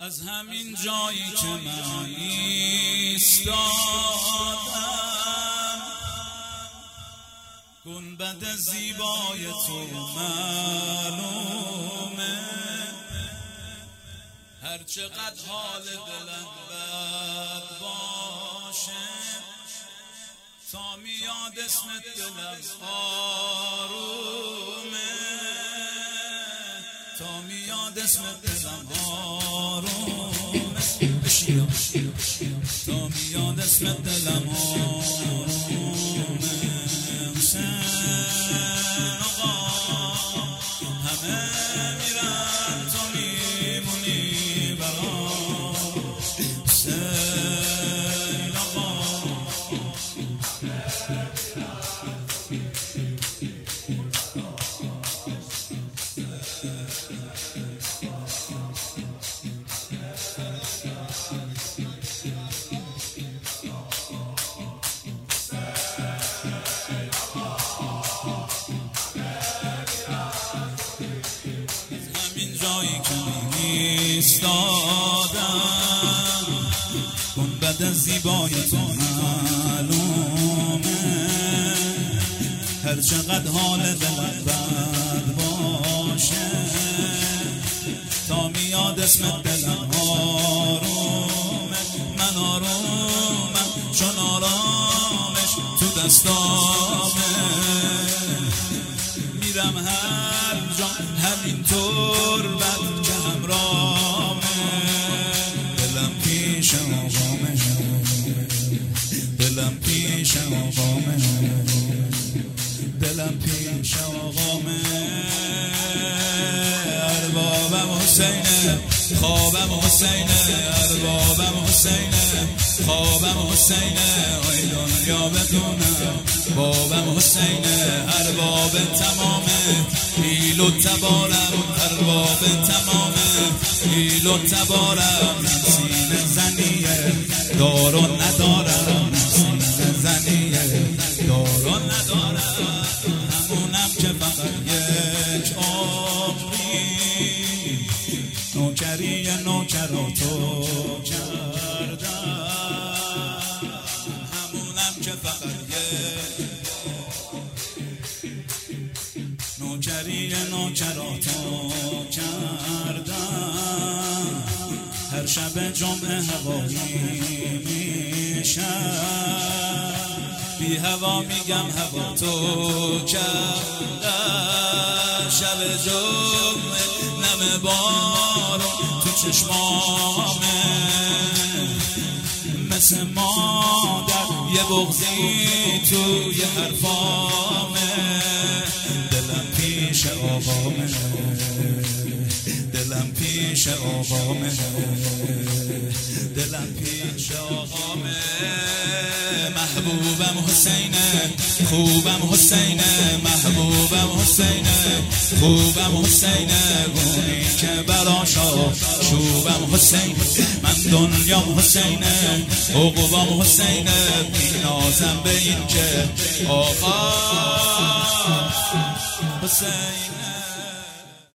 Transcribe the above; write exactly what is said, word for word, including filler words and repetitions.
از همین جایی که من ایستادم گنبد زیبای تو معلومه، هر چقدر حال دلم بد باشه تا میاد اسمت دلم آرومه، تا میاد اسمت دلم آرومه، تا میاد اسمت دلم آرومه. حسین آقا همه میرن تو میمونی برام، حسین آقا جایی که ایستادم گنبد زیبای تو معلومه، هر چقدر حال دلم بد باشه تا میاد اسمت دلم آرومه. من آرومم چون آرامش تو دستامه، میرم هر جا همینطور بد که همرامه، دلم پیش آقامه، دلم پیش آقامه، دلم پیش آقامه. اربابم حسینه خوابم حسینه، اربابم حسینه خوابم حسینه، ای دنیا بدونم بابم حسینه، ارباب تمامه ایل و تبارم، ارباب تمامه ایل و تبارم. سینه زنیه دار و ندارم، سینه زنیه دار و ندارم، همونم که فقط یک عمری نوکری نوکراتو کردم، همونم که فقط یک نوکری نوکراتو کردم. هر شب جمعه هوایی میشم، بی هوا میگم هوا تو کردم، شب جمعه نم بارون تو چشمامه، مثل مادر یه بغضی توی حرفامه، دلم پیش آقامه، دلم پیش آقامه، دلم پیش آقامه. محبوبم حسینه خوبم حسینه، محبوبم حسینه خوبم حسینه، گونی که براشا شوبم حسینه، من دنیام حسینه عقبام حسینه، بینازم به این که آقا حسینه.